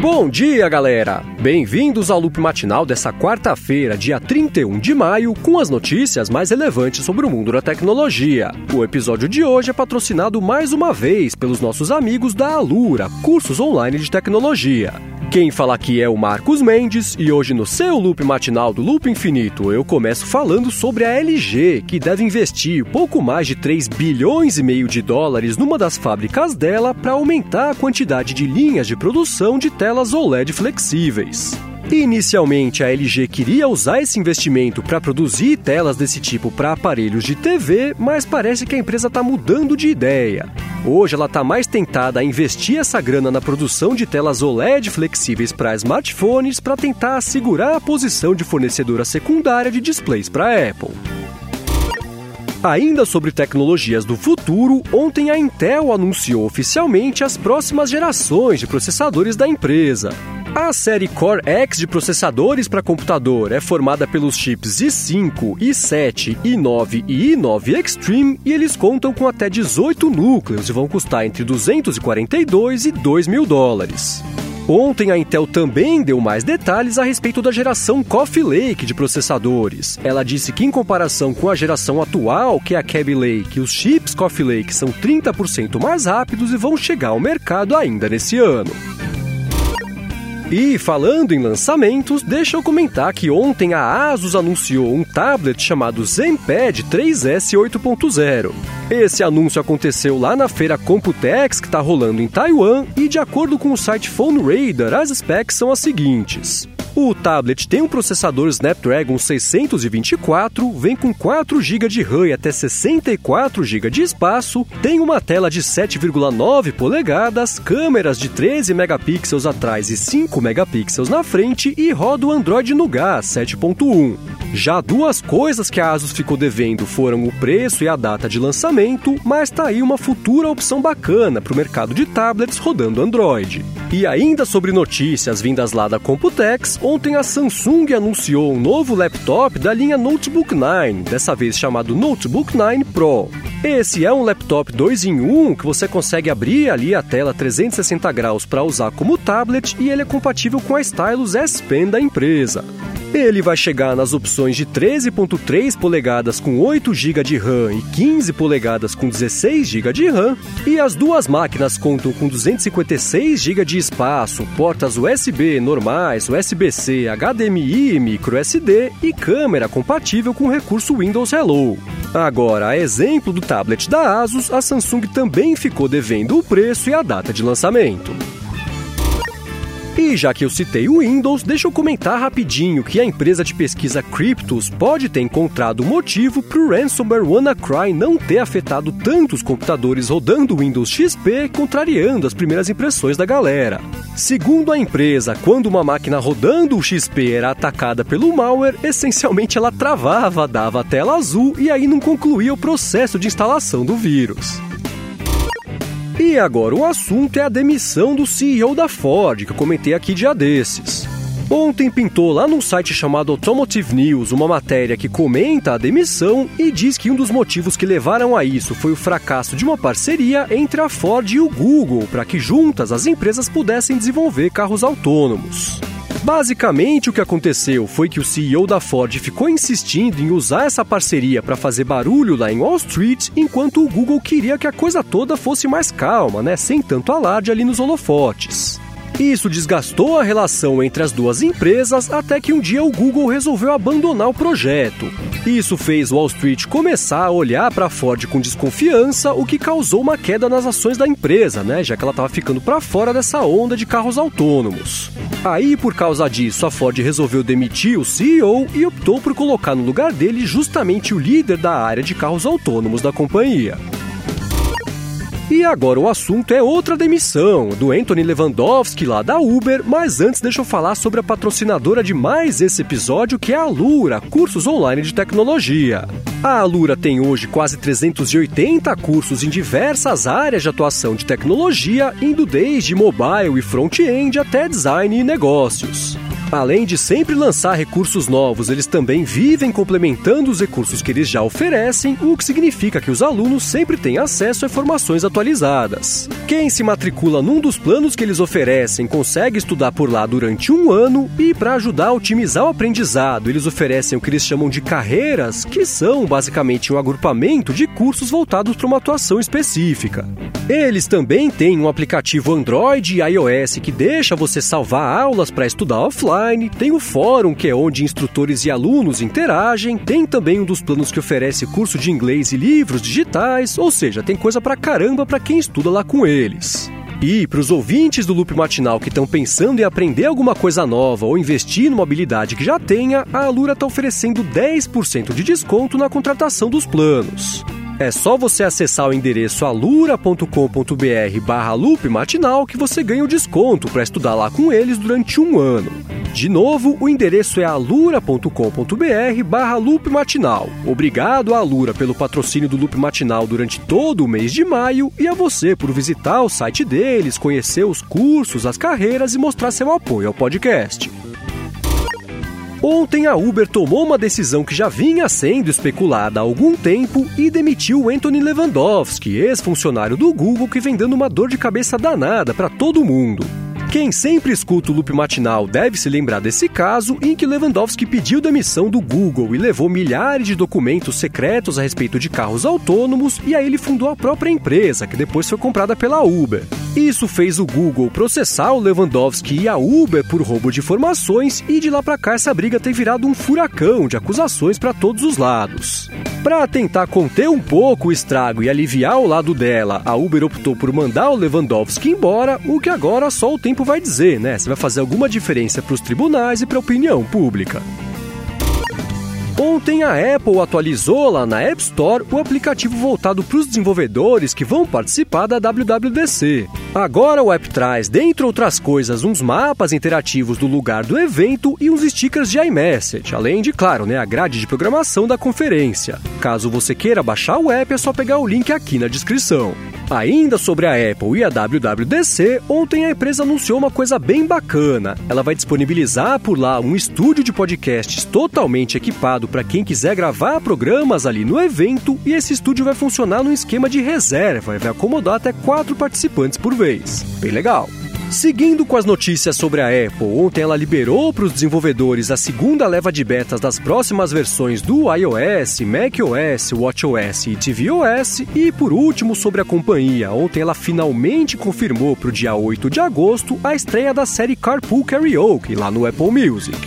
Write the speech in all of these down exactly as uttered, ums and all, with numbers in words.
Bom dia, galera! Bem-vindos ao Loop Matinal dessa quarta-feira, dia trinta e um de maio, com as notícias mais relevantes sobre o mundo da tecnologia. O episódio de hoje é patrocinado mais uma vez pelos nossos amigos da Alura, cursos online de tecnologia. Quem fala aqui é o Marcos Mendes e hoje no seu Loop Matinal do Loop Infinito eu começo falando sobre a L G, que deve investir pouco mais de três bilhões e meio de dólares numa das fábricas dela para aumentar a quantidade de linhas de produção de telas O L E D flexíveis. Inicialmente, a L G queria usar esse investimento para produzir telas desse tipo para aparelhos de T V, mas parece que a empresa está mudando de ideia. Hoje ela está mais tentada a investir essa grana na produção de telas O L E D flexíveis para smartphones para tentar assegurar a posição de fornecedora secundária de displays para a Apple. Ainda sobre tecnologias do futuro, ontem a Intel anunciou oficialmente as próximas gerações de processadores da empresa. A série Core X de processadores para computador é formada pelos chips i cinco, i sete, i nove e i nove Extreme e eles contam com até dezoito núcleos e vão custar entre duzentos e quarenta e dois e dois mil dólares. Ontem a Intel também deu mais detalhes a respeito da geração Coffee Lake de processadores. Ela disse que em comparação com a geração atual, que é a Kaby Lake, os chips Coffee Lake são trinta por cento mais rápidos e vão chegar ao mercado ainda nesse ano. E falando em lançamentos, deixa eu comentar que ontem a Asus anunciou um tablet chamado ZenPad três S oito ponto zero. Esse anúncio aconteceu lá na feira Computex, que está rolando em Taiwan, e de acordo com o site Phone Radar, as specs são as seguintes. O tablet tem um processador Snapdragon seiscentos e vinte e quatro, vem com quatro gigas de RAM e até sessenta e quatro gigas de espaço, tem uma tela de sete vírgula nove polegadas, câmeras de treze megapixels atrás e cinco megapixels na frente e roda o Android Nougat sete ponto um. Já duas coisas que a Asus ficou devendo foram o preço e a data de lançamento, mas tá aí uma futura opção bacana para o mercado de tablets rodando Android. E ainda sobre notícias vindas lá da Computex, ontem a Samsung anunciou um novo laptop da linha Notebook nove, dessa vez chamado Notebook nove Pro. Esse é um laptop dois em um que você consegue abrir ali a tela trezentos e sessenta graus para usar como tablet e ele é compatível com a Stylus S Pen da empresa. Ele vai chegar nas opções de treze ponto três polegadas com oito gigas de RAM e quinze polegadas com dezesseis gigas de RAM, e as duas máquinas contam com duzentos e cinquenta e seis gigas de espaço, portas U S B normais, U S B C, H D M I e micro S D e câmera compatível com o recurso Windows Hello. Agora, a exemplo do tablet da Asus, a Samsung também ficou devendo o preço e a data de lançamento. E já que eu citei o Windows, deixa eu comentar rapidinho que a empresa de pesquisa Cryptos pode ter encontrado motivo para o ransomware WannaCry não ter afetado tantos computadores rodando o Windows X P, contrariando as primeiras impressões da galera. Segundo a empresa, quando uma máquina rodando o X P era atacada pelo malware, essencialmente ela travava, dava a tela azul e aí não concluía o processo de instalação do vírus. E agora o assunto é a demissão do C E O da Ford, que eu comentei aqui dia desses. Ontem pintou lá num site chamado Automotive News uma matéria que comenta a demissão e diz que um dos motivos que levaram a isso foi o fracasso de uma parceria entre a Ford e o Google para que juntas as empresas pudessem desenvolver carros autônomos. Basicamente, o que aconteceu foi que o C E O da Ford ficou insistindo em usar essa parceria para fazer barulho lá em Wall Street, enquanto o Google queria que a coisa toda fosse mais calma, né, sem tanto alarde ali nos holofotes. Isso desgastou a relação entre as duas empresas até que um dia o Google resolveu abandonar o projeto. Isso fez Wall Street começar a olhar para a Ford com desconfiança, o que causou uma queda nas ações da empresa, né, já que ela estava ficando para fora dessa onda de carros autônomos. Aí, por causa disso, a Ford resolveu demitir o C E O e optou por colocar no lugar dele justamente o líder da área de carros autônomos da companhia. E agora o assunto é outra demissão, do Anthony Levandowski lá da Uber, mas antes deixa eu falar sobre a patrocinadora de mais esse episódio, que é a Alura, cursos online de tecnologia. A Alura tem hoje quase trezentos e oitenta cursos em diversas áreas de atuação de tecnologia, indo desde mobile e front-end até design e negócios. Além de sempre lançar recursos novos, eles também vivem complementando os recursos que eles já oferecem, o que significa que os alunos sempre têm acesso a informações atualizadas. Quem se matricula num dos planos que eles oferecem consegue estudar por lá durante um ano e, para ajudar a otimizar o aprendizado, eles oferecem o que eles chamam de carreiras, que são basicamente um agrupamento de cursos voltados para uma atuação específica. Eles também têm um aplicativo Android e iOS que deixa você salvar aulas para estudar offline, tem o fórum, que é onde instrutores e alunos interagem, tem também um dos planos que oferece curso de inglês e livros digitais, ou seja, tem coisa pra caramba para quem estuda lá com eles. E para os ouvintes do Loop Matinal que estão pensando em aprender alguma coisa nova ou investir numa habilidade que já tenha, a Alura está oferecendo dez por cento de desconto na contratação dos planos. É só você acessar o endereço alura ponto com ponto br barra loop matinal que você ganha o desconto para estudar lá com eles durante um ano. De novo, o endereço é alura ponto com ponto br barra loop matinal. Obrigado à Alura pelo patrocínio do Loop Matinal durante todo o mês de maio e a você por visitar o site deles, conhecer os cursos, as carreiras e mostrar seu apoio ao podcast. Ontem a Uber tomou uma decisão que já vinha sendo especulada há algum tempo e demitiu o Anthony Levandowski, ex-funcionário do Google que vem dando uma dor de cabeça danada para todo mundo. Quem sempre escuta o Loop Matinal deve se lembrar desse caso em que Lewandowski pediu demissão do Google e levou milhares de documentos secretos a respeito de carros autônomos e aí ele fundou a própria empresa, que depois foi comprada pela Uber. Isso fez o Google processar o Lewandowski e a Uber por roubo de informações e de lá pra cá essa briga tem virado um furacão de acusações para todos os lados. Para tentar conter um pouco o estrago e aliviar o lado dela, a Uber optou por mandar o Lewandowski embora, o que agora só o tempo vai dizer, né? Se vai fazer alguma diferença para os tribunais e para a opinião pública. Ontem a Apple atualizou lá na App Store o aplicativo voltado para os desenvolvedores que vão participar da W W D C. Agora o app traz, dentre outras coisas, uns mapas interativos do lugar do evento e uns stickers de iMessage, além de, claro, né, a grade de programação da conferência. Caso você queira baixar o app, é só pegar o link aqui na descrição. Ainda sobre a Apple e a W W D C, ontem a empresa anunciou uma coisa bem bacana. Ela vai disponibilizar por lá um estúdio de podcasts totalmente equipado para quem quiser gravar programas ali no evento, e esse estúdio vai funcionar num esquema de reserva e vai acomodar até quatro participantes por vez. Bem legal! Seguindo com as notícias sobre a Apple, ontem ela liberou para os desenvolvedores a segunda leva de betas das próximas versões do iOS, macOS, watchOS e tvOS. E por último, sobre a companhia, ontem ela finalmente confirmou para o dia oito de agosto a estreia da série Carpool Karaoke lá no Apple Music.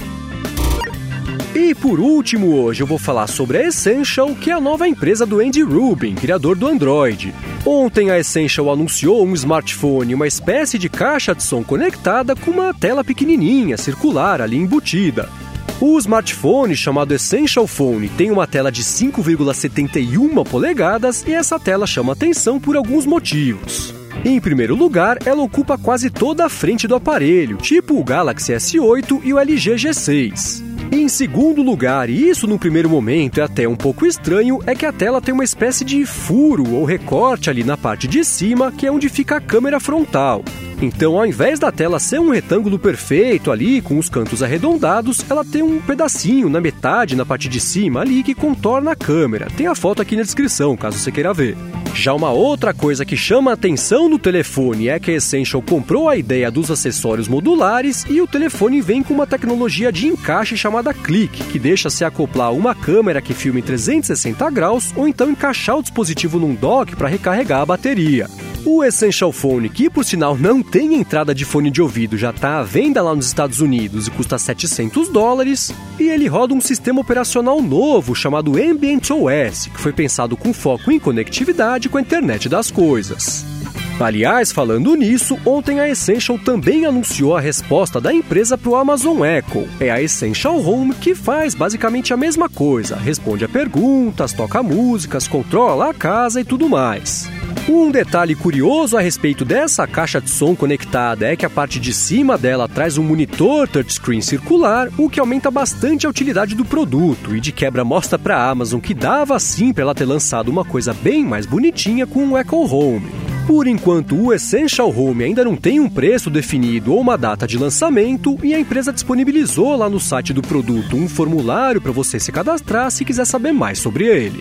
E por último, hoje eu vou falar sobre a Essential, que é a nova empresa do Andy Rubin, criador do Android. Ontem a Essential anunciou um smartphone, uma espécie de caixa de som conectada com uma tela pequenininha, circular ali embutida. O smartphone, chamado Essential Phone, tem uma tela de cinco vírgula setenta e uma polegadas e essa tela chama atenção por alguns motivos. Em primeiro lugar, ela ocupa quase toda a frente do aparelho, tipo o Galaxy S oito e o L G G seis. Em segundo lugar, e isso no primeiro momento é até um pouco estranho, é que a tela tem uma espécie de furo ou recorte ali na parte de cima, que é onde fica a câmera frontal. Então, ao invés da tela ser um retângulo perfeito ali, com os cantos arredondados, ela tem um pedacinho na metade, na parte de cima ali, que contorna a câmera. Tem a foto aqui na descrição, caso você queira ver. Já uma outra coisa que chama a atenção no telefone é que a Essential comprou a ideia dos acessórios modulares e o telefone vem com uma tecnologia de encaixe chamada Click, que deixa se acoplar uma câmera que filma em trezentos e sessenta graus ou então encaixar o dispositivo num dock para recarregar a bateria. O Essential Phone, que por sinal não tem entrada de fone de ouvido, já está à venda lá nos Estados Unidos e custa setecentos dólares, e ele roda um sistema operacional novo chamado Ambient O S, que foi pensado com foco em conectividade com a internet das coisas. Aliás, falando nisso, ontem a Essential também anunciou a resposta da empresa para o Amazon Echo. É a Essential Home, que faz basicamente a mesma coisa, responde a perguntas, toca músicas, controla a casa e tudo mais. Um detalhe curioso a respeito dessa caixa de som conectada é que a parte de cima dela traz um monitor touchscreen circular, o que aumenta bastante a utilidade do produto e de quebra mostra para a Amazon que dava sim para ela ter lançado uma coisa bem mais bonitinha com o Echo Home. Por enquanto, o Essential Home ainda não tem um preço definido ou uma data de lançamento, e a empresa disponibilizou lá no site do produto um formulário para você se cadastrar se quiser saber mais sobre ele.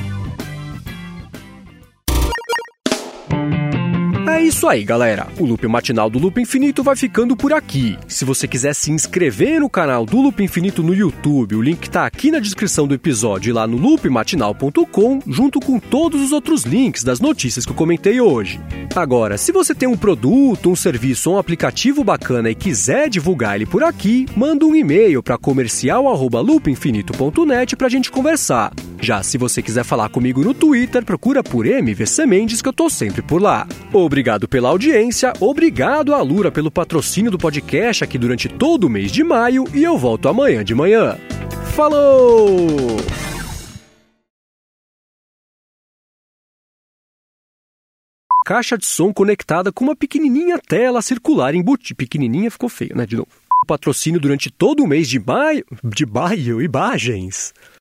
É isso aí, galera. O Loop Matinal do Loop Infinito vai ficando por aqui. Se você quiser se inscrever no canal do Loop Infinito no YouTube, o link está aqui na descrição do episódio e lá no loop matinal ponto com, junto com todos os outros links das notícias que eu comentei hoje. Agora, se você tem um produto, um serviço ou um aplicativo bacana e quiser divulgar ele por aqui, manda um e-mail para comercial arroba loop infinito ponto net para a gente conversar. Já se você quiser falar comigo no Twitter, procura por M V C Mendes que eu tô sempre por lá. Obrigado pela audiência, obrigado a Lura pelo patrocínio do podcast aqui durante todo o mês de maio e eu volto amanhã de manhã. Falou! Caixa de som conectada com uma pequenininha tela circular embutida. Pequenininha ficou feio, né? De novo. Patrocínio durante todo o mês de maio... De maio? Imagens.